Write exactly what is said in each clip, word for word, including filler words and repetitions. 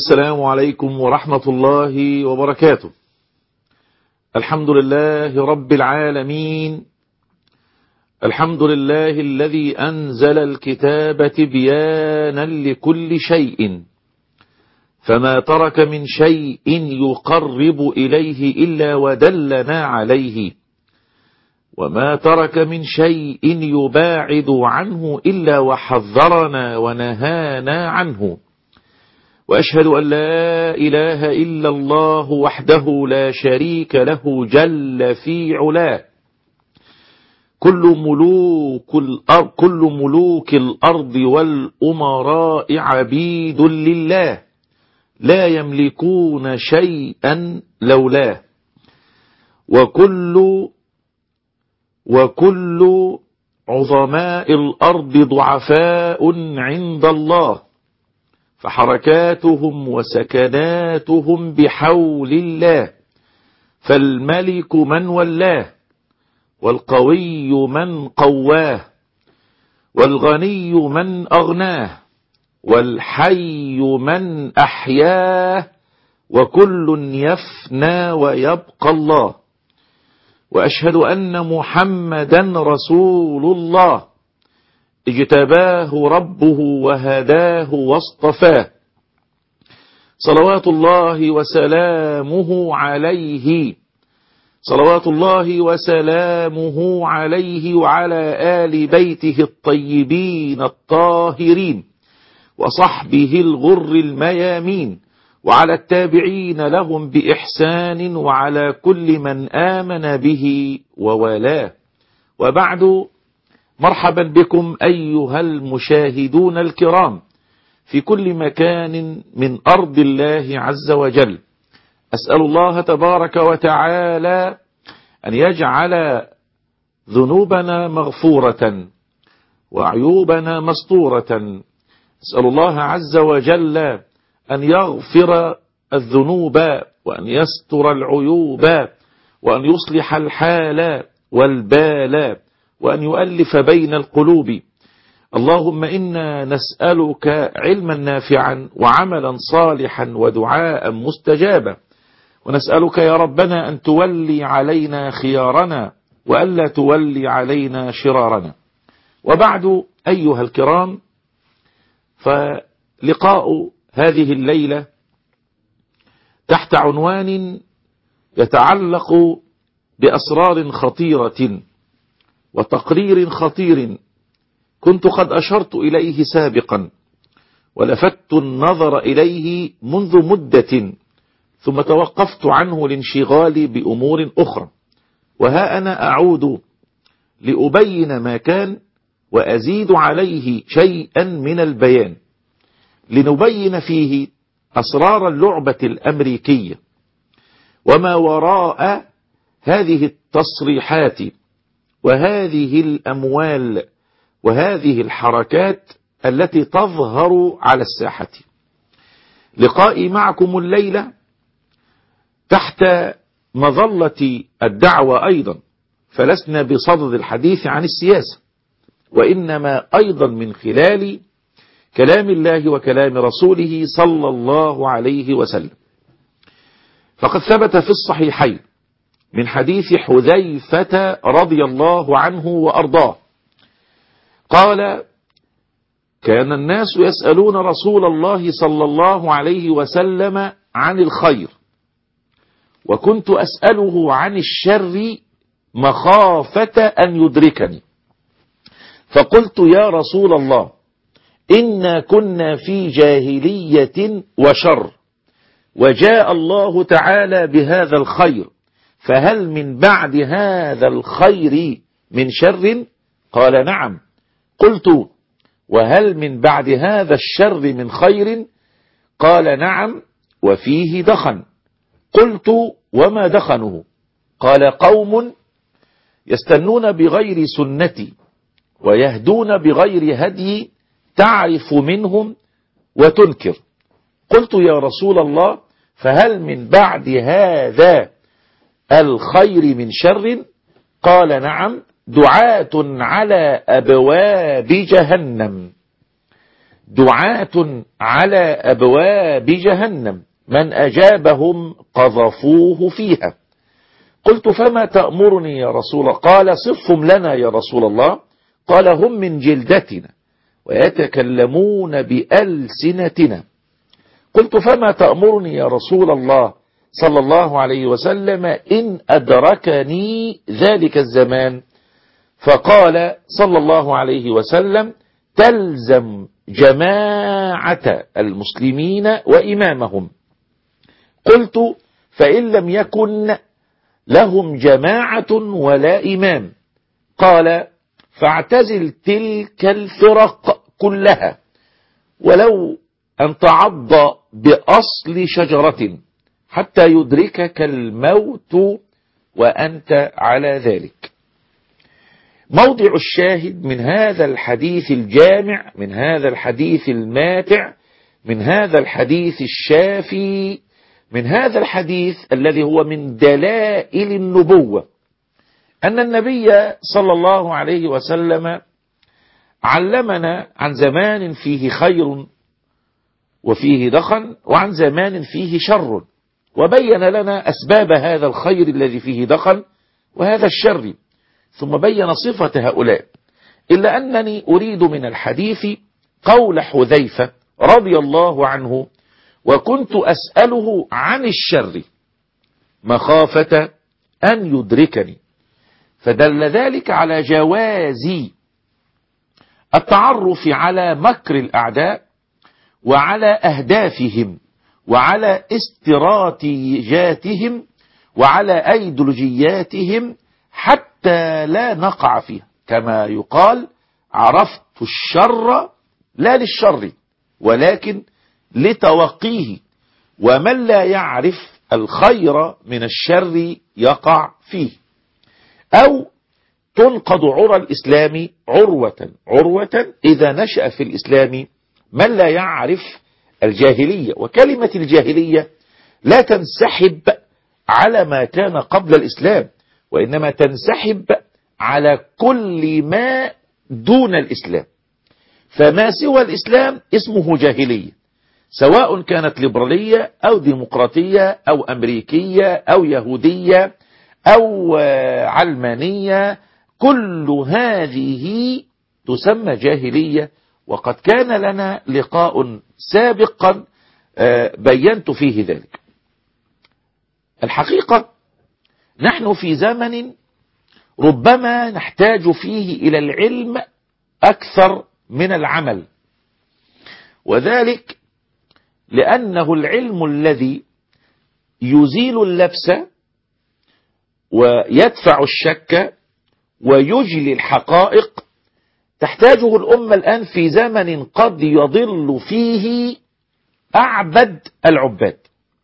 السلام عليكم ورحمة الله وبركاته. الحمد لله رب العالمين، الحمد لله الذي أنزل الكتاب تبيانا لكل شيء، فما ترك من شيء يقرب إليه إلا ودلنا عليه، وما ترك من شيء يباعد عنه إلا وحذرنا ونهانا عنه. وأشهد أن لا إله إلا الله وحده لا شريك له جل في علاه، كل ملوك الأرض, كل ملوك الأرض والأمراء عبيد لله، لا يملكون شيئا لولاه، وكل وكل عظماء الأرض ضعفاء عند الله، فحركاتهم وسكناتهم بحول الله، فالملك من ولاه، والقوي من قواه، والغني من أغناه، والحي من أحياه، وكل يفنى ويبقى الله. وأشهد أن محمدا رسول الله، اجتباه ربه وهداه واصطفاه، صلوات الله وسلامه عليه صلوات الله وسلامه عليه وعلى آل بيته الطيبين الطاهرين، وصحبه الغر الميامين، وعلى التابعين لهم بإحسان، وعلى كل من آمن به ووالاه. وبعد، مرحبا بكم أيها المشاهدون الكرام في كل مكان من أرض الله عز وجل. أسأل الله تبارك وتعالى أن يجعل ذنوبنا مغفورة وعيوبنا مستورة. أسأل الله عز وجل أن يغفر الذنوب وأن يستر العيوب وأن يصلح الحال والبال وأن يؤلف بين القلوب. اللهم إنا نسألك علما نافعا وعملا صالحا ودعاء مستجابا، ونسألك يا ربنا أن تولي علينا خيارنا وألا تولي علينا شرارنا. وبعد أيها الكرام، فلقاء هذه الليلة تحت عنوان يتعلق بأسرار خطيرة وتقرير خطير كنت قد أشرت إليه سابقا، ولفت النظر إليه منذ مدة، ثم توقفت عنه لانشغالي بأمور أخرى، وها أنا أعود لأبين ما كان وأزيد عليه شيئا من البيان، لنبين فيه أسرار اللعبة الأمريكية وما وراء هذه التصريحات وهذه الأموال وهذه الحركات التي تظهر على الساحة. لقائي معكم الليلة تحت مظلة الدعوة أيضا، فلسنا بصدد الحديث عن السياسة، وإنما أيضا من خلال كلام الله وكلام رسوله صلى الله عليه وسلم. فقد ثبت في الصحيحين من حديث حذيفة رضي الله عنه وأرضاه قال: كان الناس يسألون رسول الله صلى الله عليه وسلم عن الخير، وكنت أسأله عن الشر مخافة أن يدركني، فقلت: يا رسول الله، إنا كنا في جاهلية وشر، وجاء الله تعالى بهذا الخير، فهل من بعد هذا الخير من شر؟ قال: نعم. قلت: وهل من بعد هذا الشر من خير؟ قال: نعم، وفيه دخن. قلت: وما دخنه؟ قال: قوم يستنون بغير سنتي ويهدون بغير هدي، تعرف منهم وتنكر. قلت: يا رسول الله، فهل من بعد هذا الخير من شر؟ قال: نعم، دعاة على أبواب جهنم. دعاة على أبواب جهنم من أجابهم قذفوه فيها. قلت فما تأمرني يا رسول الله؟ قال صفهم لنا يا رسول الله. قال هم من جلدتنا ويتكلمون بألسنتنا. قلت فما تأمرني يا رسول الله صلى الله عليه وسلم إن أدركني ذلك الزمان؟ فقال صلى الله عليه وسلم تلزم جماعة المسلمين وإمامهم. قلت فإن لم يكن لهم جماعة ولا إمام؟ قال فاعتزل تلك الفرق كلها ولو أن تعض بأصل شجرة حتى يدركك الموت وأنت على ذلك. موضع الشاهد من هذا الحديث الجامع، من هذا الحديث الماتع، من هذا الحديث الشافي، من هذا الحديث الذي هو من دلائل النبوة، أن النبي صلى الله عليه وسلم علمنا عن زمان فيه خير وفيه دخن وعن زمان فيه شر، وبين لنا أسباب هذا الخير الذي فيه دخن وهذا الشر، ثم بين صفة هؤلاء. إلا أنني أريد من الحديث قول حذيفة رضي الله عنه وكنت أسأله عن الشر مخافة أن يدركني، فدل ذلك على جواز التعرف على مكر الأعداء وعلى أهدافهم وعلى استراتيجياتهم وعلى أيديولوجياتهم حتى لا نقع فيها، كما يقال عرفت الشر لا للشر ولكن لتوقيه، ومن لا يعرف الخير من الشر يقع فيه. أو تنقض عرى الإسلام عروة عروة إذا نشأ في الإسلام من لا يعرف الجاهلية، وكلمة الجاهلية لا تنسحب على ما كان قبل الإسلام، وإنما تنسحب على كل ما دون الإسلام، فما سوى الإسلام اسمه جاهلية، سواء كانت ليبرالية أو ديمقراطية أو أمريكية أو يهودية أو علمانية، كل هذه تسمى جاهلية. وقد كان لنا لقاء سابقا بينت فيه ذلك. الحقيقة نحن في زمن ربما نحتاج فيه إلى العلم أكثر من العمل، وذلك لأنه العلم الذي يزيل اللبس ويدفع الشك ويجلي الحقائق، تحتاجه الأمة الآن في زمن قد يضل فيه أعبد العباد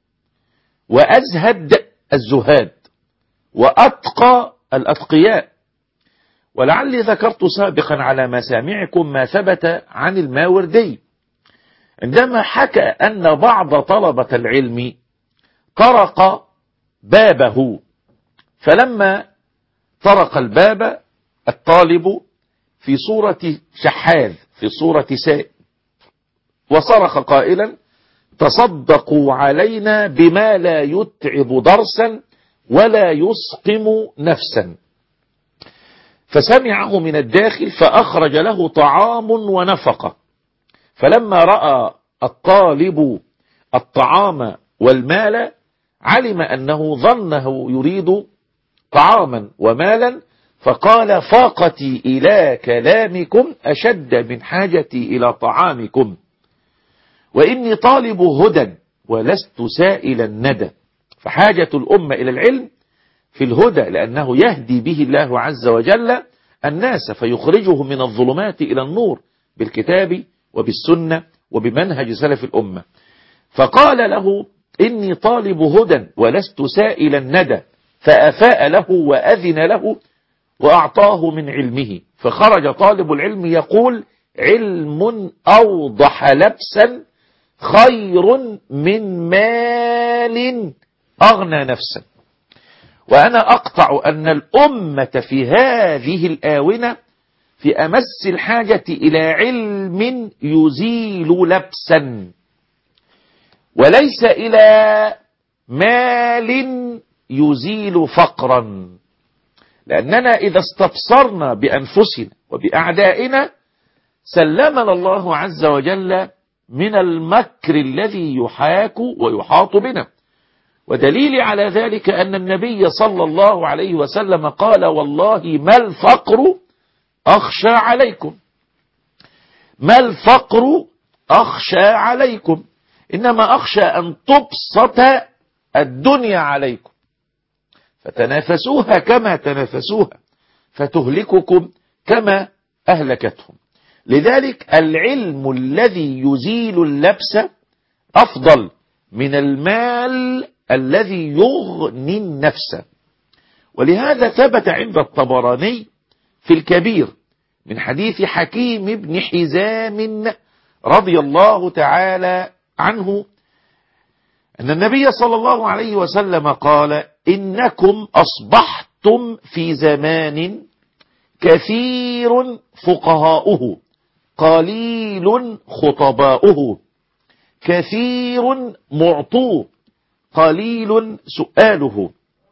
وأزهد الزهاد وأتقى الأتقياء. ولعلي ذكرت سابقا على مسامعكم ما ثبت عن الماوردي عندما حكى أن بعض طلبة العلم طرق بابه، فلما طرق الباب الطالب في صورة شحاذ في صورة سائل وصرخ قائلا تصدقوا علينا بما لا يتعب درسا ولا يسقم نفسا، فسمعه من الداخل فأخرج له طعام ونفقة، فلما رأى الطالب الطعام والمال علم أنه ظنه يريد طعاما ومالا، فقال فاقتي إلى كلامكم أشد من حاجتي إلى طعامكم، وإني طالب هدى ولست سائل الندى. فحاجة الأمة إلى العلم في الهدى، لأنه يهدي به الله عز وجل الناس فيخرجه من الظلمات إلى النور بالكتاب وبالسنة وبمنهج سلف الأمة. فقال له إني طالب هدى ولست سائل الندى، فأفاء له وأذن له وأعطاه من علمه، فخرج طالب العلم يقول علم أوضح لبسا خير من مال أغنى نفسا. وأنا أقطع أن الأمة في هذه الآونة في أمس الحاجة إلى علم يزيل لبسا، وليس إلى مال يزيل فقرا. لأننا إذا استبصرنا بأنفسنا وبأعدائنا سلمنا الله عز وجل من المكر الذي يحاك ويحاط بنا. ودليل على ذلك أن النبي صلى الله عليه وسلم قال: والله ما الفقر أخشى عليكم، ما الفقر أخشى عليكم، إنما أخشى أن تبسط الدنيا عليكم فتنافسوها كما تنافسوها فتهلككم كما أهلكتهم. لذلك العلم الذي يزيل اللبس أفضل من المال الذي يغني النفس. ولهذا ثبت عند الطبراني في الكبير من حديث حكيم بن حزام رضي الله تعالى عنه أن النبي صلى الله عليه وسلم قال: إنكم أصبحتم في زمان كثير فقهاؤه قليل خطباؤه، كثير معطوه قليل سؤاله.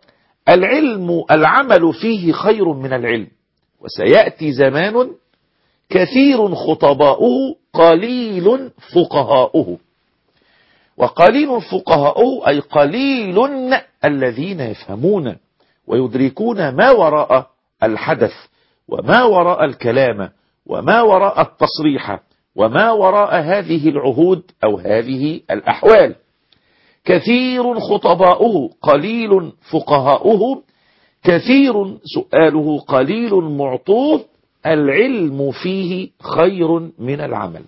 العلم العمل فيه خير من العلم، وسيأتي زمان كثير خطباؤه قليل فقهاؤه. وقليل فقهاؤه أي قليل الذين يفهمون ويدركون ما وراء الحدث وما وراء الكلام وما وراء التصريح وما وراء هذه العهود أو هذه الأحوال. كثير خطباؤه قليل فقهاؤه، كثير سؤاله قليل معطوه. العلم فيه خير من العمل.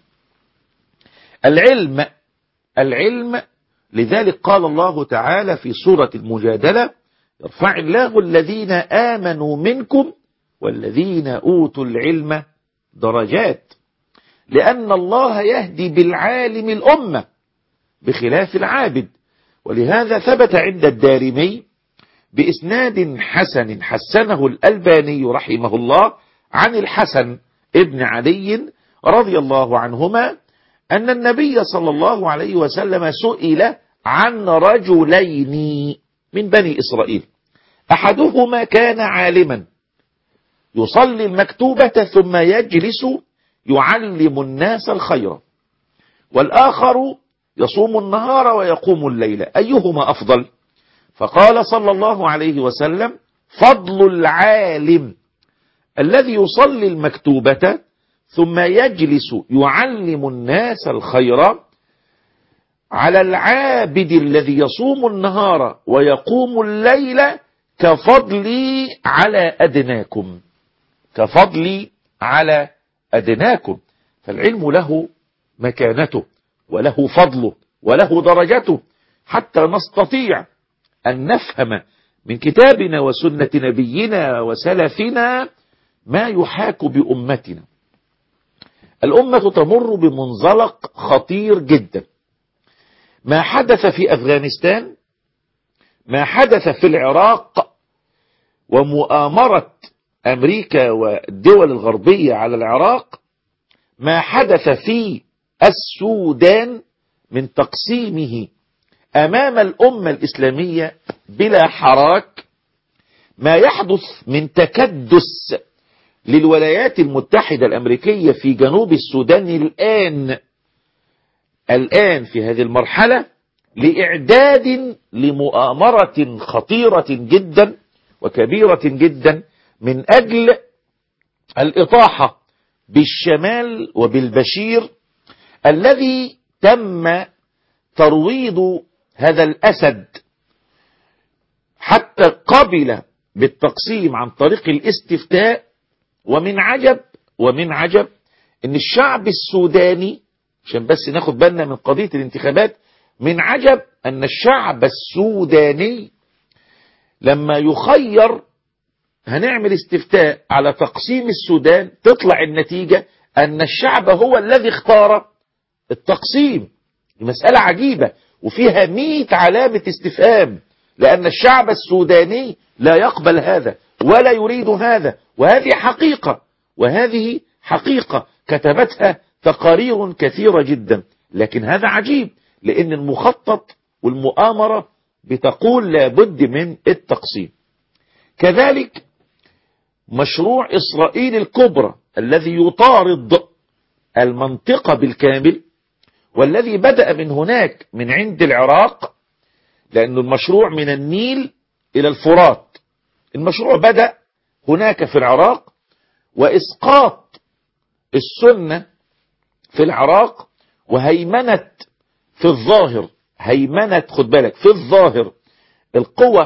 العلم العلم لذلك قال الله تعالى في سورة المجادلة: يرفع الله الذين آمنوا منكم والذين أوتوا العلم درجات. لأن الله يهدي بالعالم الأمة بخلاف العابد. ولهذا ثبت عند الدارمي بإسناد حسن حسنه الألباني رحمه الله عن الحسن ابن علي رضي الله عنهما أن النبي صلى الله عليه وسلم سئل عن رجلين من بني إسرائيل، أحدهما كان عالما يصلي المكتوبة ثم يجلس يعلم الناس الخير، والآخر يصوم النهار ويقوم الليل، أيهما أفضل؟ فقال صلى الله عليه وسلم: فضل العالم الذي يصلي المكتوبة ثم يجلس يعلم الناس الخير على العابد الذي يصوم النهار ويقوم الليل كفضلي على أدناكم، كفضلي على أدناكم. فالعلم له مكانته وله فضله وله درجته، حتى نستطيع أن نفهم من كتابنا وسنة نبينا وسلفنا ما يحاك بأمتنا. الأمة تمر بمنزلق خطير جدا. ما حدث في أفغانستان، ما حدث في العراق ومؤامرة أمريكا والدول الغربية على العراق، ما حدث في السودان من تقسيمه أمام الأمة الإسلامية بلا حراك، ما يحدث من تكدس للولايات المتحدة الأمريكية في جنوب السودان الآن الآن في هذه المرحلة لإعداد لمؤامرة خطيرة جدا وكبيرة جدا من أجل الإطاحة بالشمال وبالبشير الذي تم ترويض هذا الأسد حتى قبل بالتقسيم عن طريق الاستفتاء. ومن عجب ومن عجب ان الشعب السوداني، عشان بس ناخد بالنا من قضية الانتخابات، من عجب ان الشعب السوداني لما يخير هنعمل استفتاء على تقسيم السودان تطلع النتيجة ان الشعب هو الذي اختار التقسيم. مسألة عجيبة وفيها مئة علامة استفهام، لأن الشعب السوداني لا يقبل هذا ولا يريد هذا، وهذه حقيقة وهذه حقيقة كتبتها تقارير كثيرة جدا. لكن هذا عجيب، لأن المخطط والمؤامرة بتقول لابد من التقسيم. كذلك مشروع إسرائيل الكبرى الذي يطارد المنطقة بالكامل، والذي بدأ من هناك من عند العراق، لأن المشروع من النيل إلى الفرات. المشروع بدأ هناك في العراق، وإسقاط السنة في العراق وهيمنة في الظاهر، هيمنة خد بالك في الظاهر القوى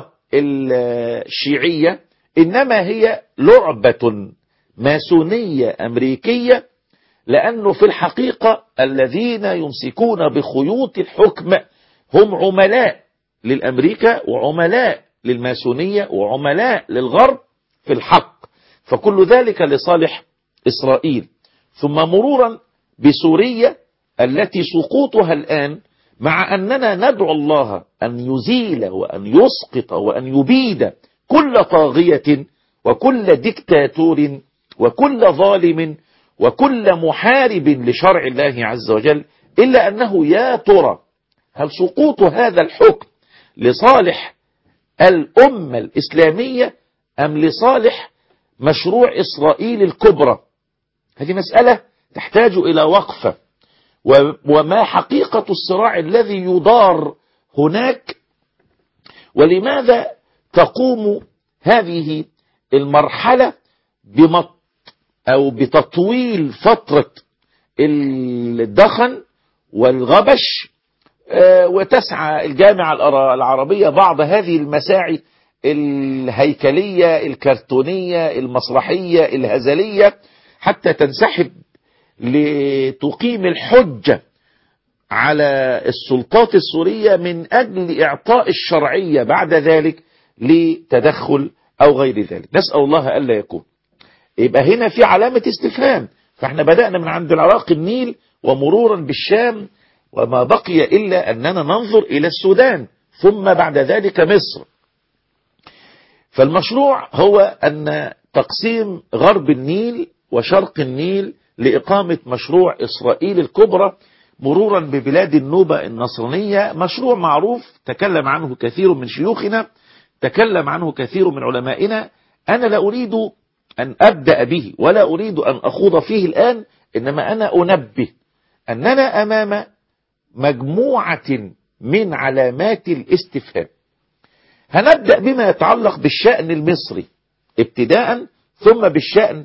الشيعية، إنما هي لعبة ماسونية أمريكية، لأنه في الحقيقة الذين يمسكون بخيوط الحكم هم عملاء للأمريكا وعملاء للماسونية وعملاء للغرب في الحق، فكل ذلك لصالح إسرائيل. ثم مرورا بسوريا التي سقوطها الآن، مع أننا ندعو الله أن يزيل وأن يسقط وأن يبيد كل طاغية وكل ديكتاتور وكل ظالم وكل محارب لشرع الله عز وجل، إلا أنه يا ترى هل سقوط هذا الحكم لصالح الأمة الإسلامية أم لصالح مشروع إسرائيل الكبرى؟ هذه مسألة تحتاج إلى وقفة. وما حقيقة الصراع الذي يدار هناك، ولماذا تقوم هذه المرحلة بمط أو بتطويل فترة الدخن والغبش، وتسعى الجامعة العربية بعض هذه المساعي الهيكلية الكرتونية المسرحية الهزلية حتى تنسحب لتقيم الحجة على السلطات السورية من أجل إعطاء الشرعية بعد ذلك لتدخل أو غير ذلك. نسأل الله ألا يكون. يبقى هنا في علامة استفهام. فاحنا بدأنا من عند العراق النيل ومرورا بالشام، وما بقي إلا أننا ننظر إلى السودان، ثم بعد ذلك مصر. فالمشروع هو أن تقسيم غرب النيل وشرق النيل لإقامة مشروع إسرائيل الكبرى، مرورا ببلاد النوبة النصرانية. مشروع معروف تكلم عنه كثير من شيوخنا، تكلم عنه كثير من علمائنا. أنا لا أريد أن أبدأ به ولا أريد أن أخوض فيه الآن، إنما أنا أنبه أننا أمام مجموعة من علامات الاستفهام. هنبدأ بما يتعلق بالشأن المصري ابتداء، ثم بالشأن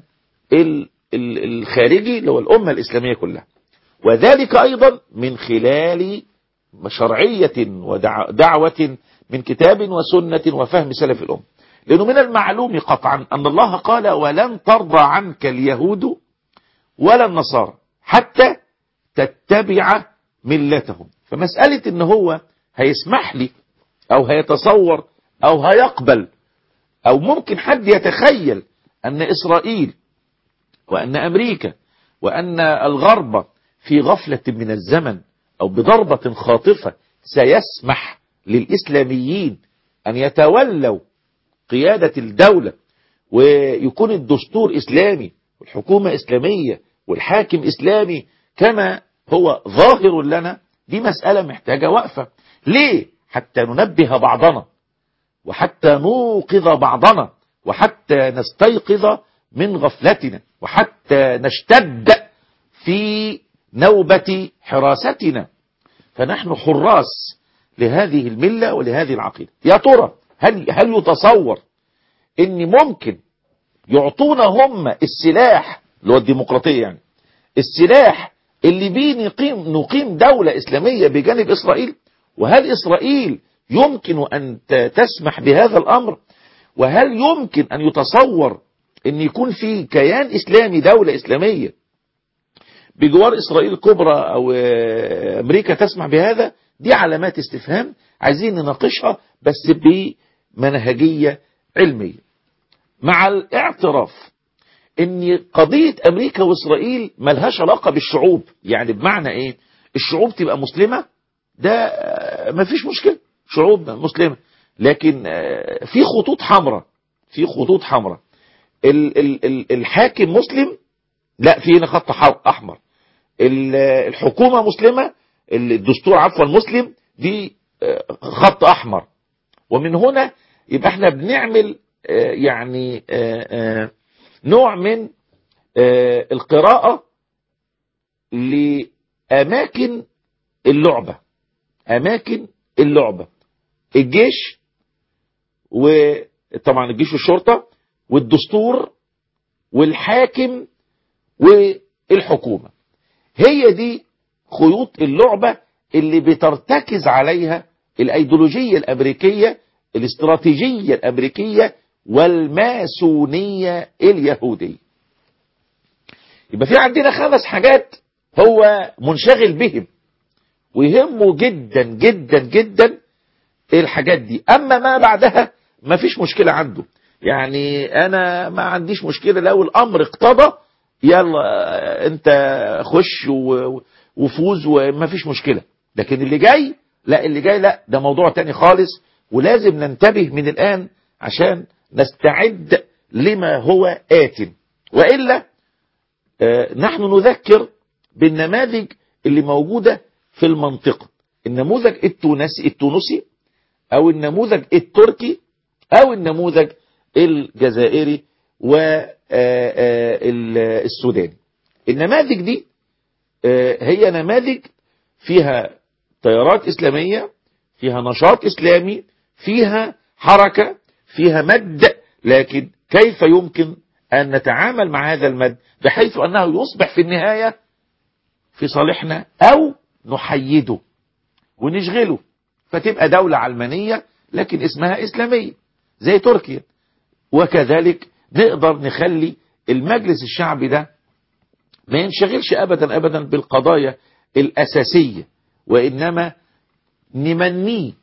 الخارجي اللي هو الأمة الإسلامية كلها، وذلك أيضا من خلال شرعية ودعوة من كتاب وسنة وفهم سلف الأمة. لأنه من المعلوم قطعا أن الله قال: ولن ترضى عنك اليهود ولا النصارى حتى تتبع ملتهم. فمسألة إن هو هيسمح لي أو هيتصور أو هيقبل أو ممكن حد يتخيل أن إسرائيل وأن أمريكا وأن الغرب في غفلة من الزمن أو بضربة خاطفة سيسمح للإسلاميين أن يتولوا قيادة الدولة ويكون الدستور إسلامي والحكومة إسلامية والحاكم إسلامي كما هو ظاهر لنا، دي مسألة محتاجة وقفة. ليه؟ حتى ننبه بعضنا، وحتى نوقظ بعضنا، وحتى نستيقظ من غفلتنا، وحتى نشتد في نوبة حراستنا. فنحن حراس لهذه الملة ولهذه العقيدة. يا ترى هل هل يتصور ان ممكن يعطونا هم السلاح اللي هو الديمقراطية، يعني السلاح اللي بيه نقيم نقيم دولة إسلامية بجانب إسرائيل؟ وهل إسرائيل يمكن أن تسمح بهذا الأمر؟ وهل يمكن أن يتصور أن يكون في كيان إسلامي دولة إسلامية بجوار إسرائيل الكبرى أو أمريكا تسمح بهذا؟ دي علامات استفهام عايزين نناقشها بس بمنهجية علمية، مع الاعتراف ان قضية امريكا واسرائيل ملهاش علاقة بالشعوب. يعني بمعنى ايه؟ الشعوب تبقى مسلمة ده مفيش مشكلة، شعوب مسلمة، لكن في خطوط حمراء، في خطوط حمراء ال ال ال الحاكم مسلم، لا في هنا خط احمر. الحكومة مسلمة، الدستور عفوا مسلم، دي خط احمر. ومن هنا يبقى احنا بنعمل يعني نوع من القراءة لأماكن اللعبة. أماكن اللعبة الجيش، وطبعا الجيش والشرطة والدستور والحاكم والحكومة، هي دي خيوط اللعبة اللي بترتكز عليها الأيديولوجية الأمريكية، الاستراتيجية الأمريكية، والماسونية اليهودية. يبقى في عندنا خمس حاجات هو منشغل بهم ويهمه جدا جدا جدا الحاجات دي. أما ما بعدها ما فيش مشكلة عنده، يعني أنا ما عنديش مشكلة لو الأمر اقتضى، يلا أنت خش وفوز وما فيش مشكلة. لكن اللي جاي لا، اللي جاي لا، ده موضوع تاني خالص، ولازم ننتبه من الآن عشان نستعد لما هو آت. وإلا آه نحن نذكر بالنماذج اللي موجودة في المنطقة، النموذج التونسي التونسي أو النموذج التركي أو النموذج الجزائري والسوداني. النماذج دي آه هي نماذج فيها تيارات إسلامية، فيها نشاط إسلامي، فيها حركة، فيها مد، لكن كيف يمكن أن نتعامل مع هذا المد بحيث أنه يصبح في النهاية في صالحنا، أو نحيده ونشغله فتبقى دولة علمانية لكن اسمها إسلامية زي تركيا. وكذلك نقدر نخلي المجلس الشعبي ده ما ينشغلش أبدا أبدا بالقضايا الأساسية، وإنما نمنيه،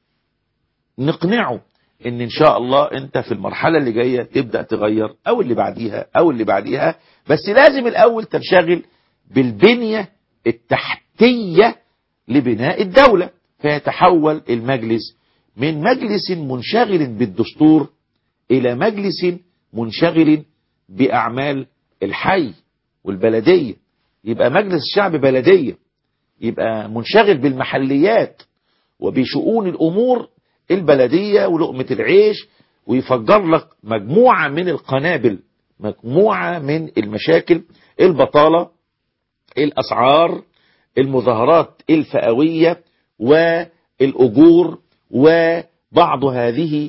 نقنعه ان ان شاء الله انت في المرحلة اللي جاية تبدأ تغير، او اللي بعديها او اللي بعديها، بس لازم الاول تنشغل بالبنية التحتية لبناء الدولة، فيتحول المجلس من مجلس منشغل بالدستور الى مجلس منشغل باعمال الحي والبلدية. يبقى مجلس الشعب بلدية، يبقى منشغل بالمحليات وبشؤون الامور البلدية ولقمة العيش، ويفجر لك مجموعة من القنابل، مجموعة من المشاكل، البطالة، الأسعار، المظاهرات الفئوية، والأجور، وبعض هذه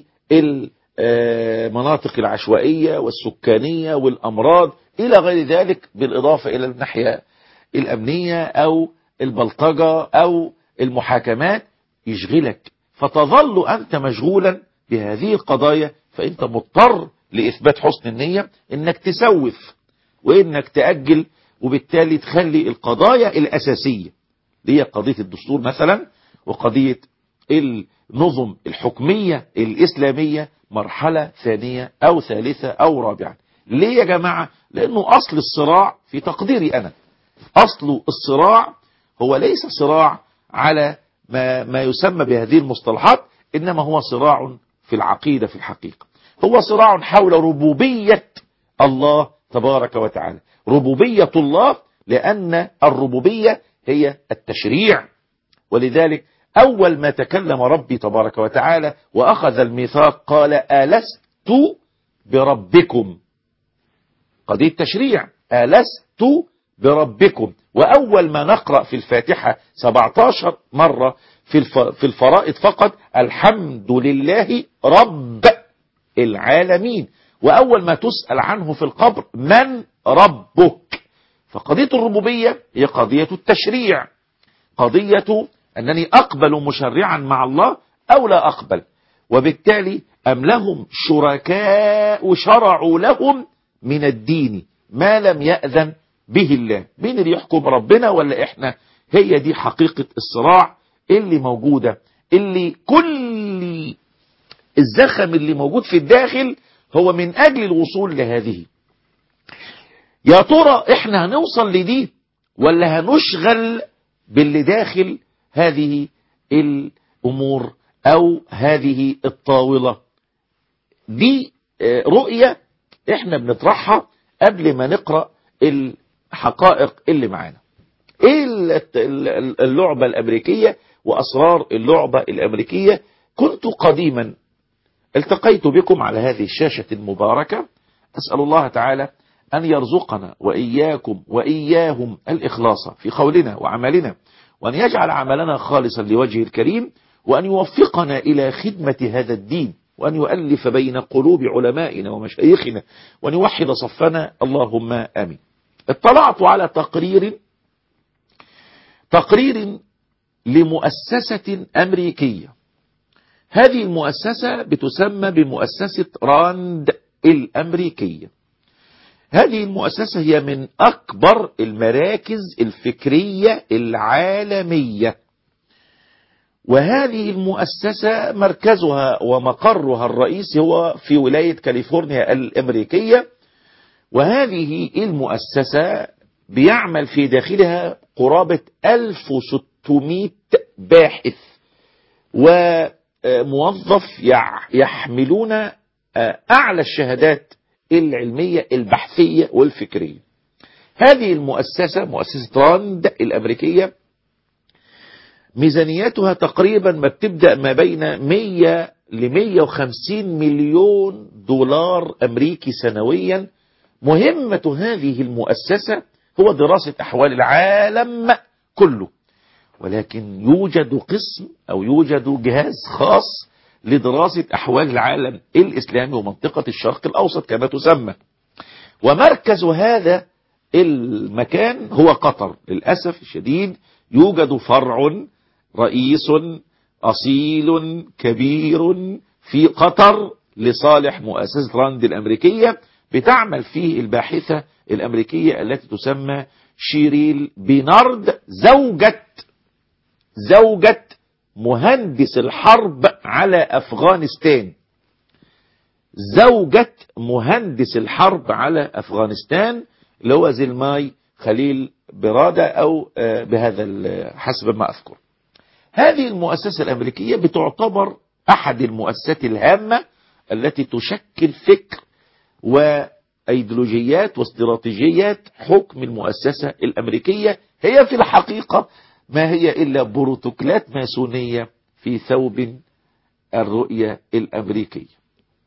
المناطق العشوائية والسكانية والأمراض إلى غير ذلك، بالإضافة إلى الناحية الأمنية أو البلطجة أو المحاكمات، يشغلك فتظل أنت مشغولا بهذه القضايا. فأنت مضطر لإثبات حسن النية إنك تسوف وإنك تأجل، وبالتالي تخلي القضايا الأساسية اللي هي قضية الدستور مثلا وقضية النظم الحكمية الإسلامية مرحلة ثانية أو ثالثة أو رابعة. ليه يا جماعة؟ لأنه أصل الصراع في تقديري أنا، أصل الصراع هو ليس صراع على ما, ما يسمى بهذه المصطلحات، إنما هو صراع في العقيدة في الحقيقة، هو صراع حول ربوبية الله تبارك وتعالى. ربوبية الله، لأن الربوبية هي التشريع، ولذلك أول ما تكلم ربي تبارك وتعالى وأخذ الميثاق قال ألست بربكم، قضية تشريع، ألست بربكم. وأول ما نقرأ في الفاتحة سبعة عشر مرة في في الفرائض فقط الحمد لله رب العالمين، وأول ما تسأل عنه في القبر من ربك. فقضية الربوبية هي قضية التشريع، قضية أنني أقبل مشرعا مع الله أو لا أقبل، وبالتالي أم لهم شركاء شرعوا لهم من الدين ما لم يأذن به الله. مين اللي يحكم، ربنا ولا إحنا؟ هي دي حقيقة الصراع اللي موجودة، اللي كل الزخم اللي موجود في الداخل هو من أجل الوصول لهذه. يا ترى إحنا هنوصل لدي ولا هنشغل باللي داخل هذه الأمور أو هذه الطاولة؟ دي رؤية احنا بنطرحها قبل ما نقرأ الحقائق اللي معانا. ايه اللعبة الامريكية واسرار اللعبة الامريكية؟ كنت قديما التقيت بكم على هذه الشاشة المباركة، أسأل الله تعالى أن يرزقنا وإياكم وإياهم الإخلاص في قولنا وعملنا، وأن يجعل عملنا خالصا لوجه الكريم، وأن يوفقنا إلى خدمة هذا الدين، وأن يؤلف بين قلوب علمائنا ومشايخنا، وأن يوحد صفنا، اللهم آمين. اطلعت على تقرير تقرير لمؤسسة أمريكية. هذه المؤسسة بتسمى بمؤسسة راند الأمريكية. هذه المؤسسة هي من أكبر المراكز الفكرية العالمية، وهذه المؤسسة مركزها ومقرها الرئيسي هو في ولاية كاليفورنيا الأمريكية. وهذه المؤسسة بيعمل في داخلها قرابة ألف وستمائة باحث وموظف يحملون أعلى الشهادات العلمية البحثية والفكرية. هذه المؤسسة مؤسسة راند الأمريكية ميزانيتها تقريبا ما بتبدأ ما بين مئة ل مئة وخمسين مليون دولار أمريكي سنويا. مهمة هذه المؤسسة هو دراسة أحوال العالم كله، ولكن يوجد قسم أو يوجد جهاز خاص لدراسة أحوال العالم الإسلامي ومنطقة الشرق الأوسط كما تسمى. ومركز هذا المكان هو قطر. للأسف الشديد يوجد فرع رئيس أصيل كبير في قطر لصالح مؤسسة راند الأمريكية، بتعمل فيه الباحثة الأمريكية التي تسمى شيريل بينارد، زوجة زوجة مهندس الحرب على أفغانستان زوجة مهندس الحرب على أفغانستان اللي هو زلماي خليل برادة أو بهذا حسب ما أذكر. هذه المؤسسة الأمريكية بتعتبر أحد المؤسسات الهامة التي تشكل فكر وأيديولوجيات واستراتيجيات حكم المؤسسة الأمريكية. هي في الحقيقة ما هي إلا بروتوكولات ماسونية في ثوب الرؤية الأمريكية.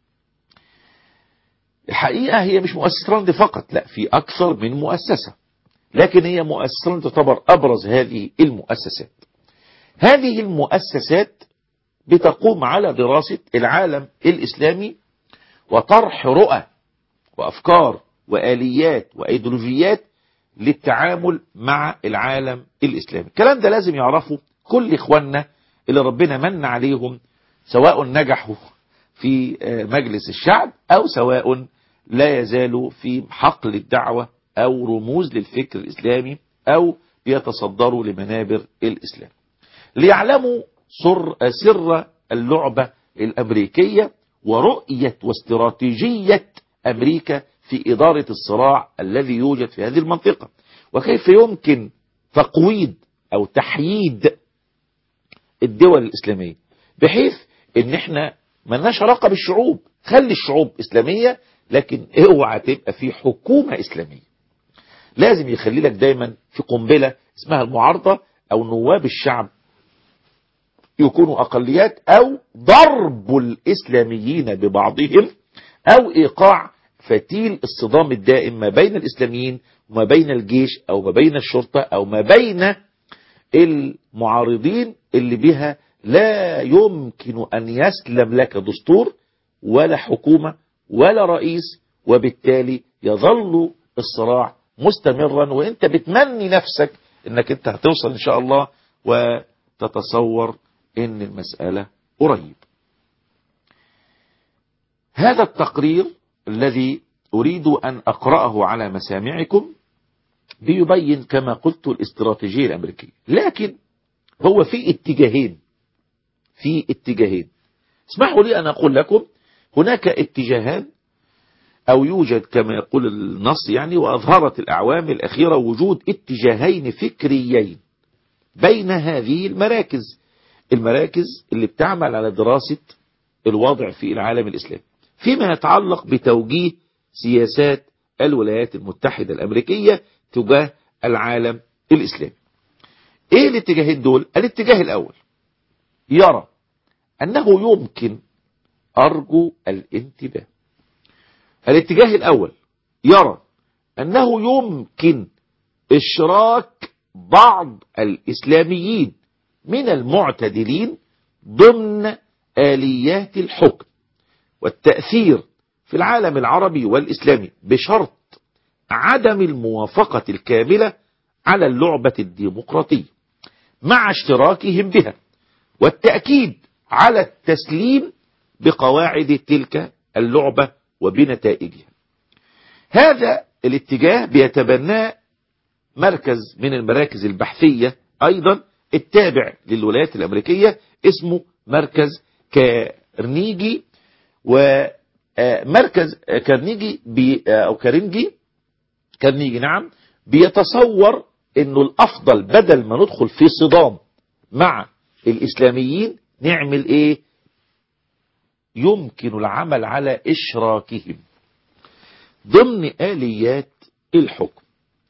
الحقيقة هي مش مؤسسة راند فقط، لا، في أكثر من مؤسسة، لكن هي مؤسسة راند تعتبر أبرز هذه المؤسسات. هذه المؤسسات بتقوم على دراسة العالم الإسلامي وطرح رؤى وأفكار وآليات وأيديولوجيات للتعامل مع العالم الإسلامي. الكلام ده لازم يعرفه كل إخواننا اللي ربنا من عليهم، سواء نجحوا في مجلس الشعب أو سواء لا يزالوا في حقل الدعوة أو رموز للفكر الإسلامي أو بيتصدروا لمنابر الإسلام، ليعلموا سر, سر اللعبة الأمريكية ورؤية واستراتيجية أمريكا في إدارة الصراع الذي يوجد في هذه المنطقة، وكيف يمكن تقويض أو تحييد الدول الإسلامية، بحيث ان احنا ملناش علاقة بالشعوب. خلي الشعوب إسلامية، لكن اوعى تبقى في حكومة إسلامية. لازم يخلي لك دايما في قنبلة اسمها المعارضة، أو نواب الشعب يكونوا أقليات، أو ضرب الإسلاميين ببعضهم، أو إيقاع فتيل الصدام الدائم ما بين الإسلاميين وما بين الجيش أو ما بين الشرطة أو ما بين المعارضين، اللي بها لا يمكن أن يسلم لك دستور ولا حكومة ولا رئيس، وبالتالي يظل الصراع مستمرا، وانت بتمني نفسك انك انت هتوصل ان شاء الله وتتصور ان المسألة قريب. هذا التقرير الذي أريد أن أقرأه على مسامعكم بيبين كما قلت الاستراتيجية الأمريكية، لكن هو في اتجاهين في اتجاهين اسمحوا لي أن أقول لكم هناك اتجاهان، أو يوجد كما يقول النص يعني، وأظهرت الأعوام الأخيرة وجود اتجاهين فكريين بين هذه المراكز المراكز اللي بتعمل على دراسة الوضع في العالم الإسلامي فيما يتعلق بتوجيه سياسات الولايات المتحدة الأمريكية تجاه العالم الإسلامي. إيه الاتجاهين دول؟ الاتجاه الأول يرى أنه يمكن، أرجو الانتباه، الاتجاه الأول يرى أنه يمكن إشراك بعض الإسلاميين من المعتدلين ضمن آليات الحكم والتأثير في العالم العربي والإسلامي بشرط عدم الموافقة الكاملة على اللعبة الديمقراطية مع اشتراكهم بها، والتأكيد على التسليم بقواعد تلك اللعبة وبنتائجها. هذا الاتجاه بيتبناه مركز من المراكز البحثية أيضا التابع للولايات الأمريكية اسمه مركز كارنيجي. ومركز كارنيجي بي أو كارنيجي كارنيجي نعم بيتصور انه الافضل بدل ما ندخل في صدام مع الاسلاميين نعمل ايه؟ يمكن العمل على اشراكهم ضمن آليات الحكم،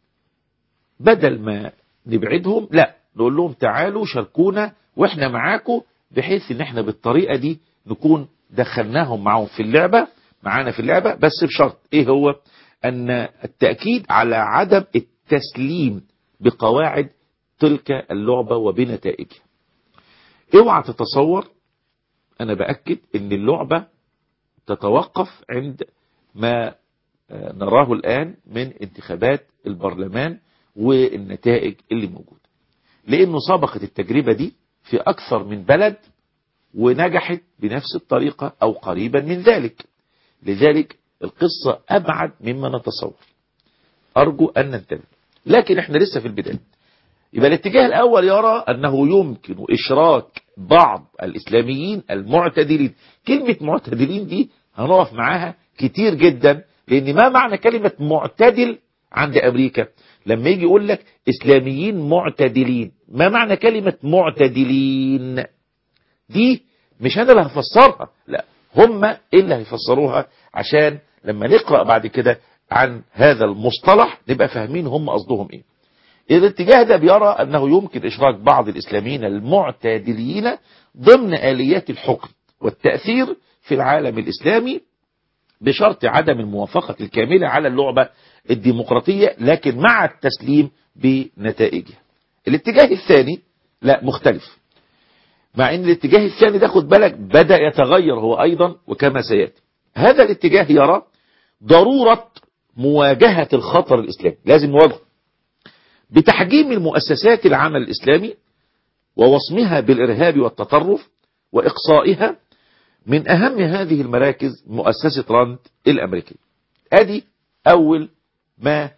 بدل ما نبعدهم لا نقول لهم تعالوا شاركونا واحنا معاكم، بحيث ان احنا بالطريقة دي نكون دخلناهم معهم في اللعبة معانا في اللعبة، بس بشرط ايه هو؟ ان التأكيد على عدم التسليم بقواعد تلك اللعبة وبنتائجها. اوعى تتصور، انا بأكد ان اللعبة تتوقف عند ما نراه الآن من انتخابات البرلمان والنتائج اللي موجودة، لأنه سبقت التجربة دي في أكثر من بلد ونجحت بنفس الطريقة أو قريبا من ذلك. لذلك القصة أبعد مما نتصور، أرجو أن ننتبه. لكن احنا لسه في البداية. يبقى الاتجاه الأول يرى أنه يمكن إشراك بعض الإسلاميين المعتدلين. كلمة معتدلين دي هنقف معاها كتير جدا، لأن ما معنى كلمة معتدل عند أمريكا؟ لما يجي يقول لك إسلاميين معتدلين، ما معنى كلمة معتدلين؟ دي مش أنا اللي هفسرها، لا هم اللي هيفسروها، عشان لما نقرأ بعد كده عن هذا المصطلح نبقى فاهمين هم قصدهم إيه. الاتجاه ده بيرى أنه يمكن إشراك بعض الإسلاميين المعتدلين ضمن آليات الحكم والتأثير في العالم الإسلامي بشرط عدم الموافقة الكاملة على اللعبة الديمقراطية، لكن مع التسليم بنتائجها. الاتجاه الثاني لا مختلف، مع ان الاتجاه الثاني ده خد بالك بدأ يتغير هو ايضا وكما سيأتي. هذا الاتجاه يرى ضرورة مواجهة الخطر الاسلامي، لازم نواجهه بتحجيم المؤسسات العمل الاسلامي ووصمها بالارهاب والتطرف واقصائها. من اهم هذه المراكز مؤسسة راند الامريكية. ادي اول ما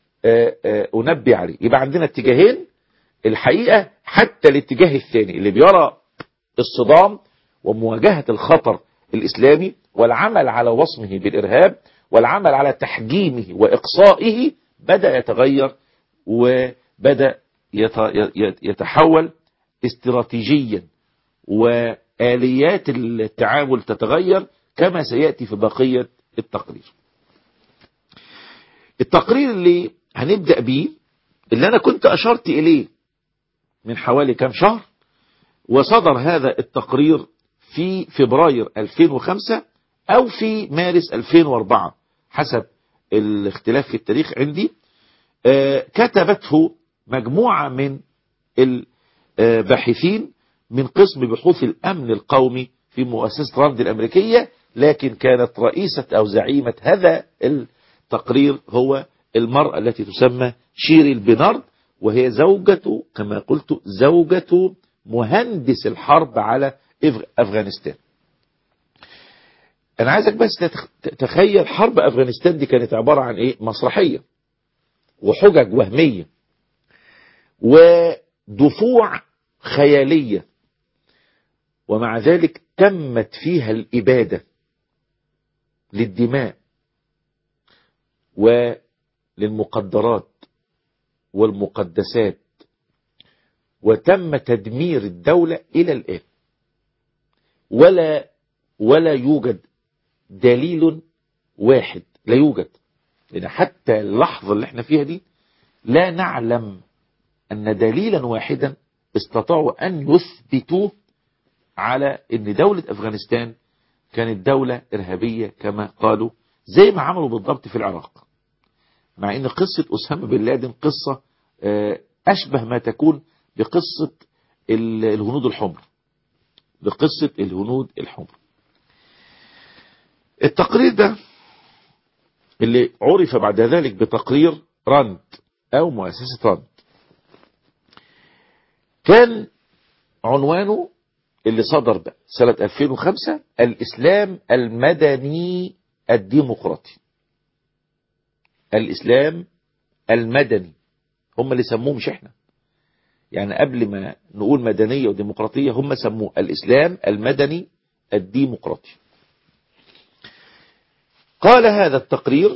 انبه عليه. يبقى عندنا اتجاهين الحقيقة، حتى الاتجاه الثاني اللي بيرى الصدام ومواجهة الخطر الإسلامي والعمل على وصمه بالإرهاب والعمل على تحجيمه وإقصائه بدأ يتغير، وبدأ يتحول استراتيجيا، وآليات التعامل تتغير كما سيأتي في بقية التقرير. التقرير اللي هنبدأ بيه اللي أنا كنت أشرت إليه من حوالي كام شهر، وصدر هذا التقرير في فبراير ألفين وخمسة أو في مارس ألفين وأربعة حسب الاختلاف في التاريخ عندي. آه كتبته مجموعة من الباحثين من قسم بحوث الأمن القومي في مؤسسة راند الأمريكية، لكن كانت رئيسة أو زعيمة هذا التقرير هو المرأة التي تسمى شيريل بينارد، وهي زوجة كما قلت زوجة مهندس الحرب على أفغانستان. أنا عايزك بس تتخيل حرب أفغانستان دي كانت عبارة عن إيه؟ مسرحية وحجج وهمية ودفوع خيالية، ومع ذلك تمت فيها الإبادة للدماء وللمقدرات والمقدسات، وتم تدمير الدولة إلى الآن. ولا ولا يوجد دليل واحد لا يوجد، لأن حتى اللحظة اللي احنا فيها دي لا نعلم أن دليلا واحدا استطاعوا أن يثبتوه على أن دولة أفغانستان كانت دولة إرهابية كما قالوا، زي ما عملوا بالضبط في العراق. مع أن قصة أسامة بن لادن قصة أشبه ما تكون بقصة الهنود الحمر، بقصة الهنود الحمر. التقرير ده اللي عرف بعد ذلك بتقرير راند أو مؤسسة راند، كان عنوانه اللي صدر بقى سنة ألفين وخمسة الإسلام المدني الديمقراطي. الإسلام المدني هم اللي سموه مش احنا، يعني قبل ما نقول مدنية وديمقراطية هم سموه الإسلام المدني الديمقراطي. قال هذا التقرير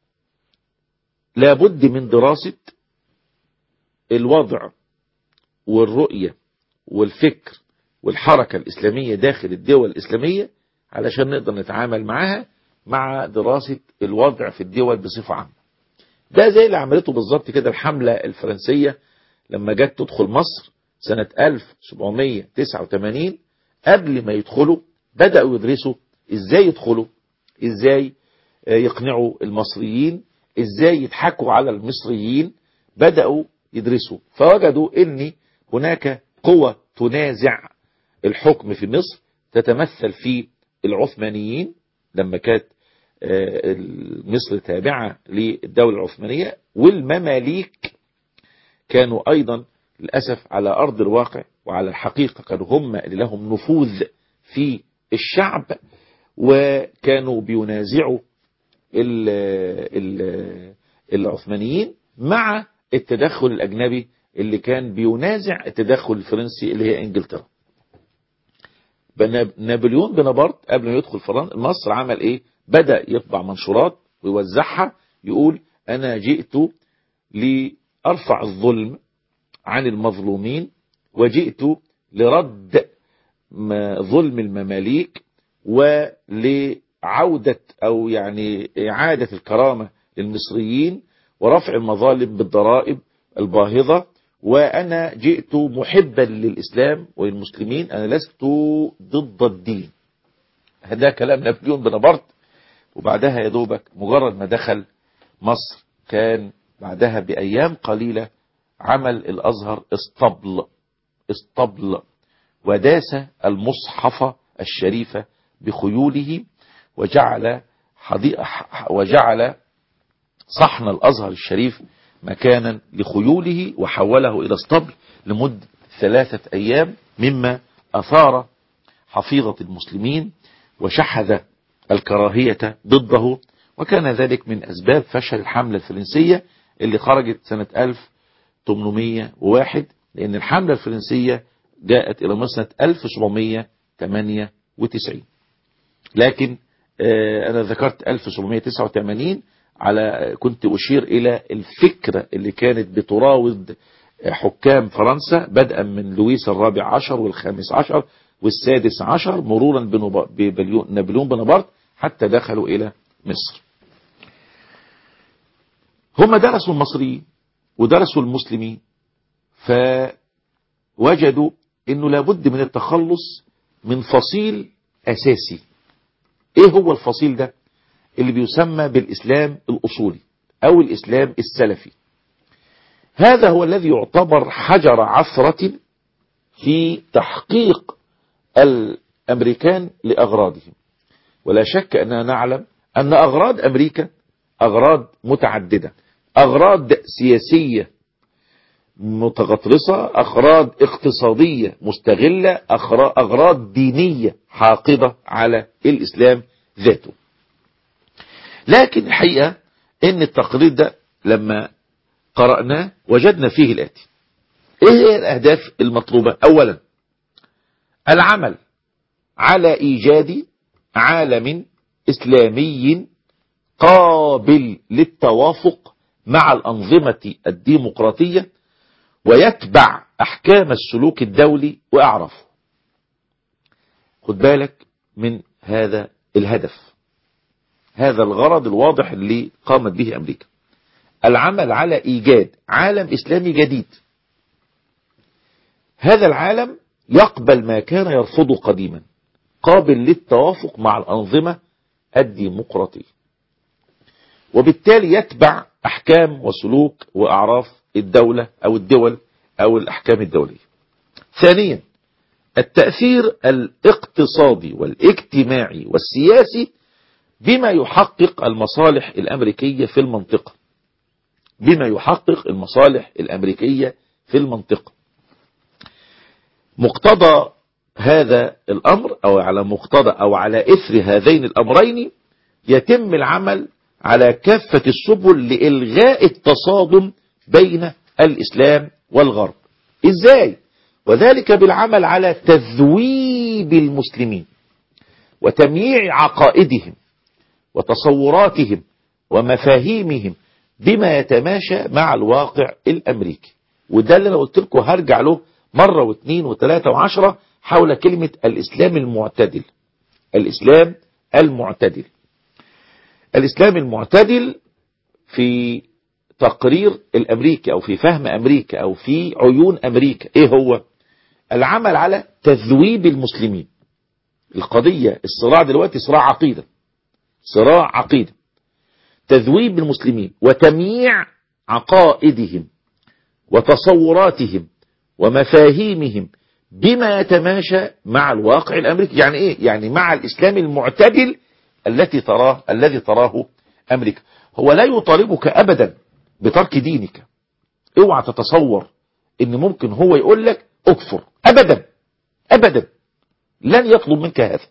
لابد من دراسة الوضع والرؤية والفكر والحركة الإسلامية داخل الدول الإسلامية علشان نقدر نتعامل معها، مع دراسة الوضع في الدول بصفة عامة. ده زي اللي عملته بالظبط كده الحملة الفرنسية لما جت تدخل مصر سنة ألف وسبعمية وتسعة وثمانين. قبل ما يدخلوا بدأوا يدرسوا ازاي يدخلوا، ازاي يقنعوا المصريين، ازاي يضحكوا على المصريين. بدأوا يدرسوا فوجدوا ان هناك قوة تنازع الحكم في مصر، تتمثل في العثمانيين لما كانت مصر تابعة للدولة العثمانية، والمماليك كانوا أيضا للأسف على أرض الواقع وعلى الحقيقة كانوا هم اللي لهم نفوذ في الشعب، وكانوا بينازعوا ال ال العثمانيين مع التدخل الأجنبي اللي كان بينازع التدخل الفرنسي اللي هي إنجلترا. نابليون بونابرت قبل ما يدخل فرنسا مصر عمل إيه؟ بدأ يطبع منشورات ويوزعها، يقول أنا جئت لأرفع الظلم عن المظلومين، وجئت لرد ظلم المماليك ولعودة أو يعني إعادة الكرامة للمصريين ورفع المظالم بالضرائب الباهظة، وأنا جئت محبا للإسلام والمسلمين، أنا لست ضد الدين. هذا كلام نابليون بونابرت. وبعدها يا دوبك مجرد ما دخل مصر كان بعدها بأيام قليلة عمل الأزهر اسطبل اسطبل وداس المصحف الشريف بخيوله، وجعل حديقة وجعل صحن الأزهر الشريف مكانا لخيوله وحوله إلى اسطبل لمدة ثلاثة أيام، مما أثار حفيظة المسلمين وشحذ الكراهية ضده، وكان ذلك من أسباب فشل الحملة الفرنسية اللي خرجت سنة ألف وثمانمية وواحد، لأن الحملة الفرنسية جاءت إلى مصر سنة ألف وسبعمية وثمانية وتسعين. لكن أنا ذكرت ألف وسبعمية وتسعة وثمانين على كنت أشير إلى الفكرة اللي كانت بتراود حكام فرنسا بدءا من لويس الرابع عشر والخامس عشر والسادس عشر مرورا بنابليون بونابرت حتى دخلوا إلى مصر. هم درسوا المصريين ودرسوا المسلمين، فوجدوا أنه لابد من التخلص من فصيل أساسي. إيه هو الفصيل ده؟ اللي بيسمى بالإسلام الأصولي أو الإسلام السلفي. هذا هو الذي يعتبر حجر عثرة في تحقيق الأمريكان لأغراضهم. ولا شك أننا نعلم أن أغراض أمريكا أغراض متعددة، أغراض سياسية متغطرسة، أغراض اقتصادية مستغلة، أغراض دينية حاقدة على الإسلام ذاته. لكن الحقيقة أن التقرير ده لما قرأناه وجدنا فيه الآتي. إيه هي الأهداف المطلوبة؟ أولا العمل على إيجاد عالم إسلامي قابل للتوافق مع الأنظمة الديمقراطية ويتبع أحكام السلوك الدولي وأعرافه. خد بالك من هذا الهدف. هذا الغرض الواضح اللي قامت به أمريكا، العمل على إيجاد عالم إسلامي جديد. هذا العالم يقبل ما كان يرفضه قديما، قابل للتوافق مع الأنظمة الديمقراطية، وبالتالي يتبع أحكام وسلوك وأعراف الدولة أو الدول أو الأحكام الدولية. ثانيا، التأثير الاقتصادي والاجتماعي والسياسي بما يحقق المصالح الأمريكية في المنطقة بما يحقق المصالح الأمريكية في المنطقة. مقتضى هذا الأمر أو على مقتضى أو على إثر هذين الأمرين يتم العمل على كافة السبل لإلغاء التصادم بين الإسلام والغرب. إزاي؟ وذلك بالعمل على تذويب المسلمين وتمييع عقائدهم وتصوراتهم ومفاهيمهم بما يتماشى مع الواقع الأمريكي. وده اللي أنا قلت لكم هرجع له مرة واثنين وثلاثة وعشرة حول كلمة الإسلام المعتدل. الإسلام المعتدل الإسلام المعتدل في تقرير الأمريكي أو في فهم أمريكا أو في عيون أمريكا إيه هو؟ العمل على تذويب المسلمين. القضية الصراع دلوقتي صراع عقيدة صراع عقيدة تذويب المسلمين وتمييع عقائدهم وتصوراتهم ومفاهيمهم بما يتماشى مع الواقع الأمريكي. يعني إيه؟ يعني مع الإسلام المعتدل التي تراه الذي تراه أمريكا. هو لا يطالبك أبدا بترك دينك. اوعى تتصور ان ممكن هو يقول لك اكفر، ابدا ابدا، لن يطلب منك هذا،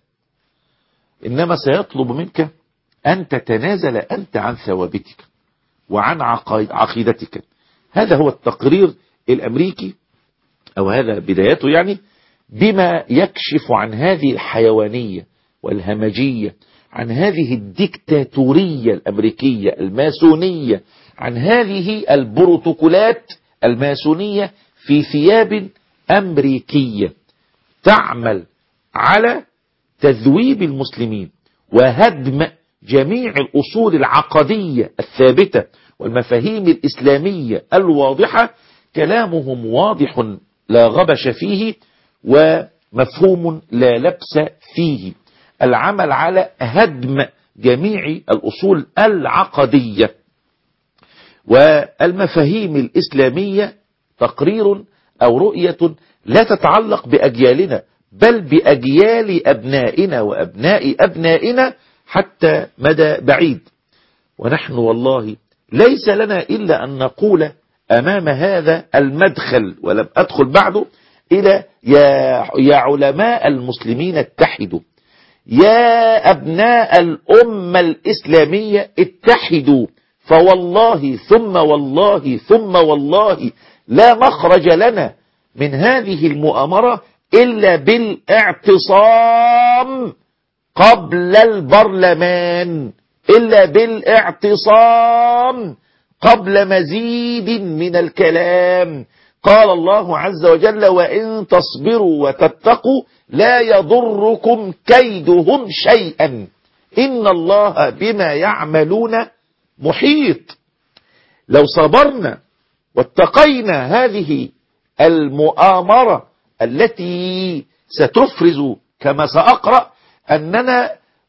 انما سيطلب منك ان تتنازل انت عن ثوابتك وعن عقيدتك. هذا هو التقرير الامريكي او هذا بدايته، يعني بما يكشف عن هذه الحيوانية والهمجية، عن هذه الديكتاتورية الامريكية الماسونية، عن هذه البروتوكولات الماسونية في ثياب أمريكية تعمل على تذويب المسلمين وهدم جميع الأصول العقدية الثابتة والمفاهيم الإسلامية الواضحة. كلامهم واضح لا غبش فيه ومفهوم لا لبس فيه. العمل على هدم جميع الأصول العقدية والمفاهيم الإسلامية، تقرير أو رؤية لا تتعلق بأجيالنا بل بأجيال أبنائنا وأبناء أبنائنا حتى مدى بعيد. ونحن والله ليس لنا إلا أن نقول أمام هذا المدخل، ولم أدخل بعده، إلى يا, يا علماء المسلمين اتحدوا، يا أبناء الأمة الإسلامية اتحدوا، فوالله ثم والله ثم والله لا مخرج لنا من هذه المؤامرة إلا بالاعتصام قبل البرلمان، إلا بالاعتصام قبل مزيد من الكلام. قال الله عز وجل: وإن تصبروا وتتقوا لا يضركم كيدهم شيئا إن الله بما يعملون محيط. لو صبرنا واتقينا هذه المؤامرة التي ستفرز كما سأقرأ أننا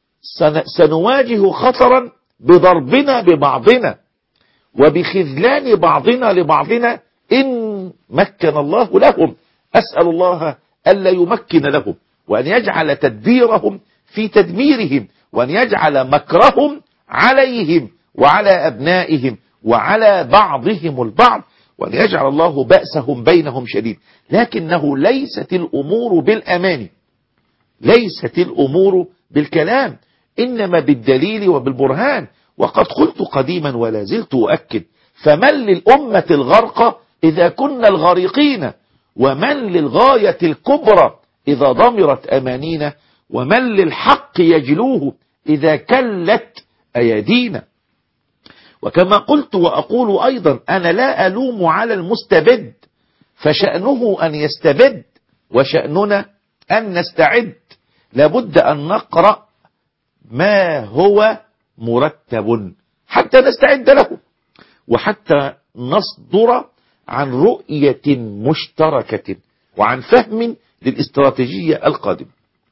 سنواجه خطرا بضربنا ببعضنا وبخذلان بعضنا لبعضنا إن مكن الله لهم. أسأل الله ألا يمكن لهم، وأن يجعل تدبيرهم في تدميرهم، وأن يجعل مكرهم عليهم وعلى أبنائهم وعلى بعضهم البعض، وأن يجعل الله بأسهم بينهم شديد. لكنه ليست الأمور بالأمان، ليست الأمور بالكلام، إنما بالدليل وبالبرهان. وقد قلت قديما ولا زلت أؤكد: فمن للأمة الغرق إذا كنا الغارقين، ومن للغاية الكبرى إذا ضمرت أمانينا، ومن للحق يجلوه إذا كلت أيدينا. وكما قلت وأقول أيضا: أنا لا ألوم على المستبد، فشأنه أن يستبد وشأننا أن نستعد. لابد أن نقرأ ما هو مرتب حتى نستعد له، وحتى نصدر عن رؤية مشتركة وعن فهم للاستراتيجية القادمة.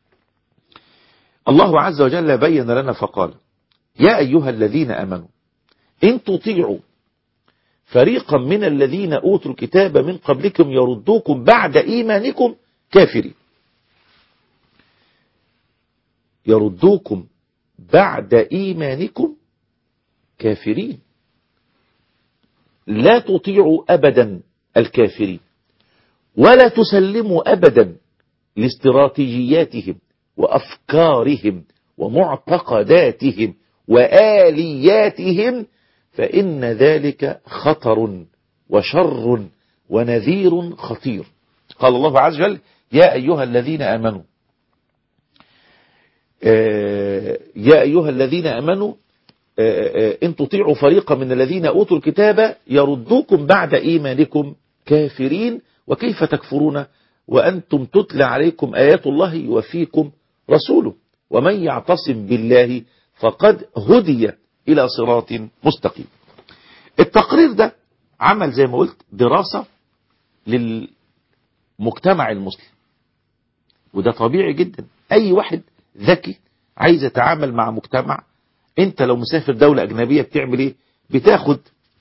الله عز وجل بين لنا فقال: يا أيها الذين آمنوا إن تطيعوا فريقا من الذين أوتوا الكتاب من قبلكم يردوكم بعد إيمانكم كافرين. يردوكم بعد إيمانكم كافرين. لا تطيعوا أبدا الكافرين، ولا تسلموا أبدا لاستراتيجياتهم وأفكارهم ومعتقداتهم وآلياتهم، فإن ذلك خطر وشر ونذير خطير. قال الله عز وجل: يا أيها الذين آمنوا آه يا أيها الذين آمنوا آه آه إن تطيعوا فريقا من الذين أوتوا الكتاب يردوكم بعد إيمانكم كافرين، وكيف تكفرون وأنتم تتلى عليكم آيات الله وفيكم رسوله، ومن يعتصم بالله فقد هدي إلى صراط مستقيم. التقرير ده عمل زي ما قلت دراسة للمجتمع المسلم، وده طبيعي جدا. أي واحد ذكي عايز يتعامل مع مجتمع. انت لو مسافر دولة أجنبية بتعمل ايه؟ بتاخد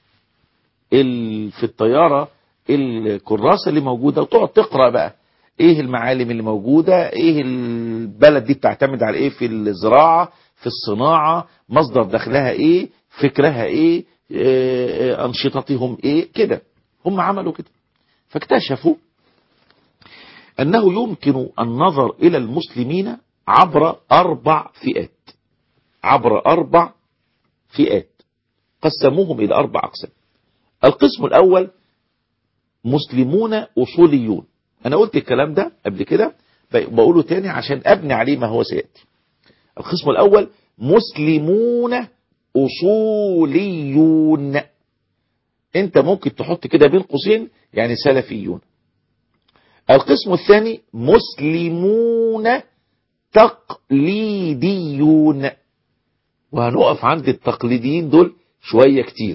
في الطيارة الكراسة اللي موجودة وتقعد تقرأ بقى ايه المعالم اللي موجودة، ايه البلد دي بتعتمد على ايه في الزراعة، في الصناعة، مصدر دخلها ايه، فكرها ايه، اه انشطتهم ايه كده. هم عملوا كده، فاكتشفوا انه يمكن النظر الى المسلمين عبر اربع فئات عبر اربع فئات قسموهم الى اربع اقسام. القسم الاول مسلمون اصوليون. انا قلت الكلام ده قبل كده، بقوله تاني عشان ابني عليه ما هو سيأتي. القسم الاول مسلمون اصوليون، انت ممكن تحط كده بين قوسين يعني سلفيون. القسم الثاني مسلمون تقليديون، وهنقف عند التقليديين دول شوية كتير.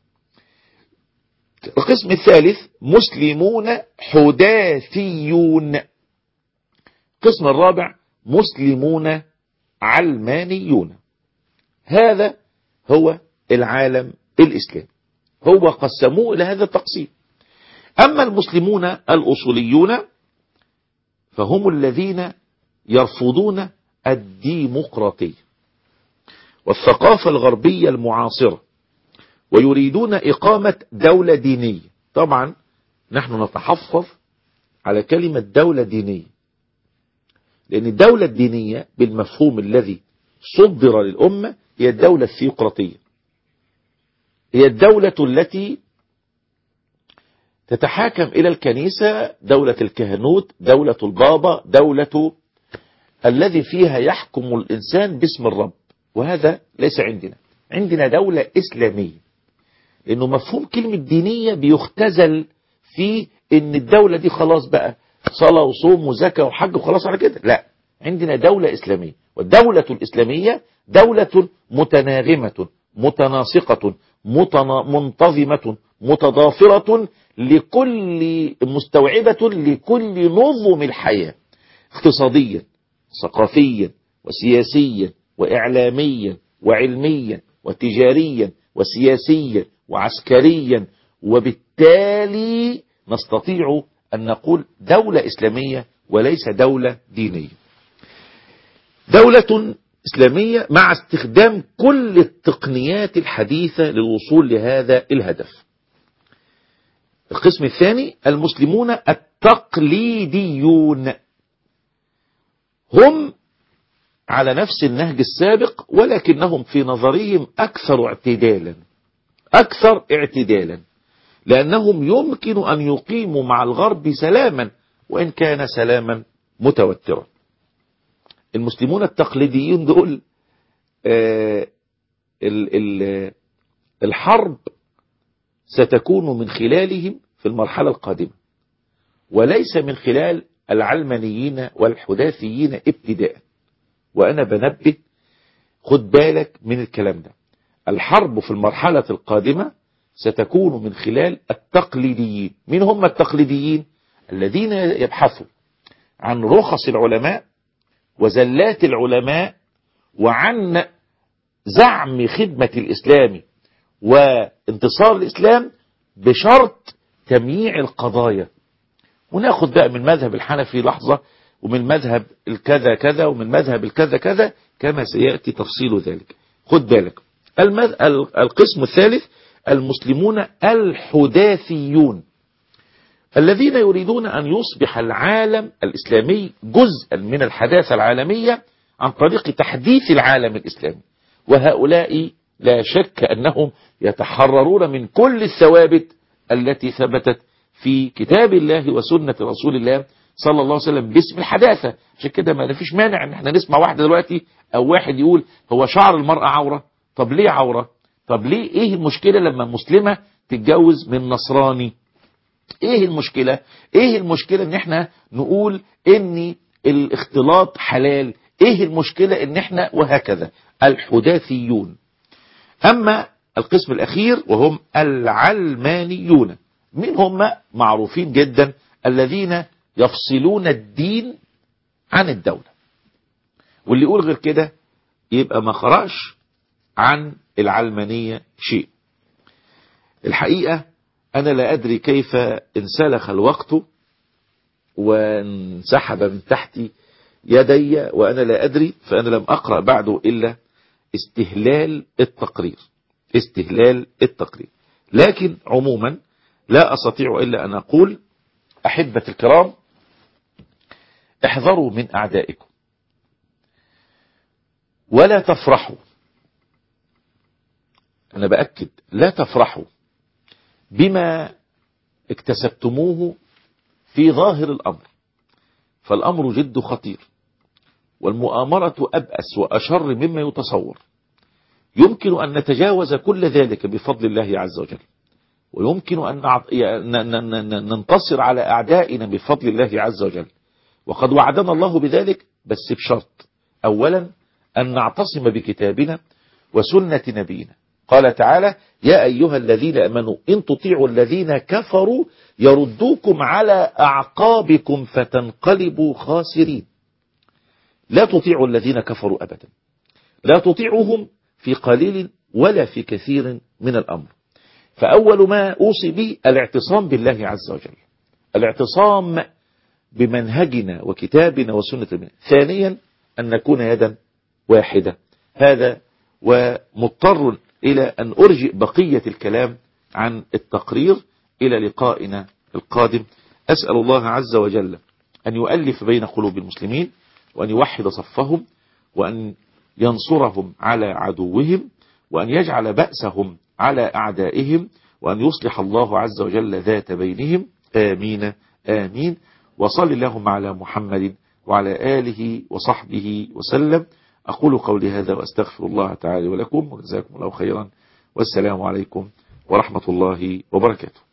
القسم الثالث مسلمون حداثيون. القسم الرابع مسلمون علمانيون. هذا هو العالم الإسلامي، هو قسموه إلى هذا التقسيم. أما المسلمون الأصوليون فهم الذين يرفضون الديمقراطية والثقافة الغربية المعاصرة، ويريدون إقامة دولة دينية. طبعا نحن نتحفظ على كلمة دولة دينية، لأن الدولة الدينية بالمفهوم الذي صدر للأمة هي الدولة الثيوقراطية، هي الدولة التي تتحاكم إلى الكنيسة، دولة الكهنوت، دولة البابا، دولة الذي فيها يحكم الإنسان باسم الرب. وهذا ليس عندنا. عندنا دولة إسلامية، لأنه مفهوم كلمة دينية بيختزل في إن الدولة دي خلاص بقى صلاة وصوم وزكاة وحج وخلاص على كده. لا، عندنا دولة إسلامية، والدولة الإسلامية دولة متناغمة متناسقة متنا... منتظمة متضافرة لكل مستوعبة لكل نظم الحياة، اقتصاديا ثقافيا وسياسيا وإعلاميا وعلميا وتجاريا وسياسيا وعسكريا. وبالتالي نستطيع أن نقول دولة إسلامية وليس دولة دينية. دولة إسلامية مع استخدام كل التقنيات الحديثة للوصول لهذا الهدف. القسم الثاني المسلمون التقليديون، هم على نفس النهج السابق، ولكنهم في نظرهم أكثر اعتدالا أكثر اعتدالا لأنهم يمكن أن يقيموا مع الغرب سلاما، وإن كان سلاما متوترا. المسلمون التقليديين دول آه ال ال الحرب ستكون من خلالهم في المرحلة القادمة، وليس من خلال العلمانيين والحداثيين ابتداء. وأنا بنبه خد بالك من الكلام ده. الحرب في المرحلة القادمة ستكون من خلال التقليديين. من هم التقليديين؟ الذين يبحثوا عن رخص العلماء وزلات العلماء وعن زعم خدمة الإسلام وانتصار الإسلام بشرط تمييع القضايا. وناخد بقى من مذهب الحنفي لحظة، ومن مذهب الكذا كذا، ومن مذهب الكذا كذا، كما سيأتي تفصيل ذلك. خد بالك. المذ... القسم الثالث المسلمون الحداثيون، الذين يريدون أن يصبح العالم الإسلامي جزءا من الحداثة العالمية عن طريق تحديث العالم الإسلامي. وهؤلاء لا شك أنهم يتحررون من كل الثوابت التي ثبتت في كتاب الله وسنة رسول الله صلى الله عليه وسلم باسم الحداثة. عشان كده ما فيش مانع ان احنا نسمع واحد دلوقتي او واحد يقول هو شعر المرأة عورة. طب ليه عورة؟ طب ليه؟ ايه المشكلة لما مسلمة تتجوز من نصراني؟ ايه المشكلة؟ ايه المشكلة ان احنا نقول ان الاختلاط حلال؟ ايه المشكلة ان احنا وهكذا؟ الحداثيون. اما القسم الاخير وهم العلمانيون، من هم؟ معروفين جدا، الذين يفصلون الدين عن الدولة. واللي يقول غير كده يبقى ما قرأش عن العلمانية شيء. الحقيقة أنا لا أدري كيف انسلخ الوقت وانسحب من تحت يدي وأنا لا أدري، فأنا لم أقرأ بعده إلا استهلال التقرير. استهلال التقرير. لكن عموما لا أستطيع إلا أن أقول أحبة الكرام، احذروا من أعدائكم ولا تفرحوا. أنا بأكد، لا تفرحوا بما اكتسبتموه في ظاهر الأمر، فالأمر جد خطير، والمؤامرة أبأس وأشر مما يتصور. يمكن أن نتجاوز كل ذلك بفضل الله عز وجل، ويمكن أن ننتصر على أعدائنا بفضل الله عز وجل، وقد وعدنا الله بذلك، بس بشرط: أولا أن نعتصم بكتابنا وسنة نبينا. قال تعالى: يا أيها الذين آمنوا إن تطيعوا الذين كفروا يردوكم على أعقابكم فتنقلبوا خاسرين. لا تطيعوا الذين كفروا أبدا، لا تطيعوهم في قليل ولا في كثير من الأمر. فأول ما أوصي به الاعتصام بالله عز وجل، الاعتصام بمنهجنا وكتابنا وسنة نبينا. ثانيا أن نكون يدا واحدة. هذا ومضطر إلى أن أرجئ بقية الكلام عن التقرير إلى لقائنا القادم. أسأل الله عز وجل أن يؤلف بين قلوب المسلمين، وأن يوحد صفهم، وأن ينصرهم على عدوهم، وأن يجعل بأسهم على أعدائهم، وأن يصلح الله عز وجل ذات بينهم. آمين آمين. وصل اللهم على محمد وعلى آله وصحبه وسلم. أقول قولي هذا وأستغفر الله تعالى ولكم، وجزاكم الله خيرا، والسلام عليكم ورحمة الله وبركاته.